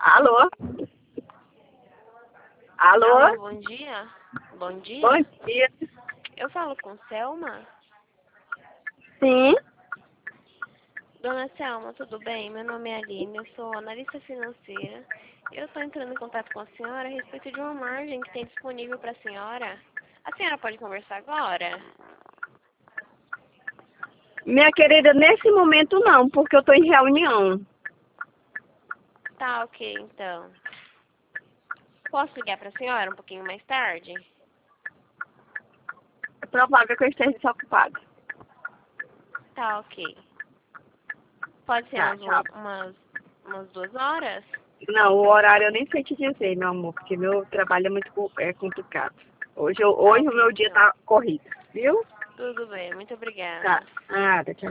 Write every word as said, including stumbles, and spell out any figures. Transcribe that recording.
Alô? Alô? Alô, bom dia. Bom dia. Bom dia. Eu falo com Selma. Sim. Dona Selma, tudo bem? Meu nome é Aline, eu sou analista financeira. Eu estou entrando em contato com a senhora a respeito de uma margem que tem disponível para a senhora. A senhora pode conversar agora? Minha querida, nesse momento não, porque eu tô em reunião. Tá, ok, então. Posso ligar para a senhora um pouquinho mais tarde? É provável que eu esteja desocupado. Tá, ok. Pode ser Tá, umas, tchau. umas, umas duas horas? Não, o horário eu nem sei te dizer, meu amor, porque meu trabalho é muito co- é complicado. Hoje, eu, Tá, hoje o ok, meu dia então. tá corrido, viu? Tudo bem, muito obrigada. Tá. Nada, tchau.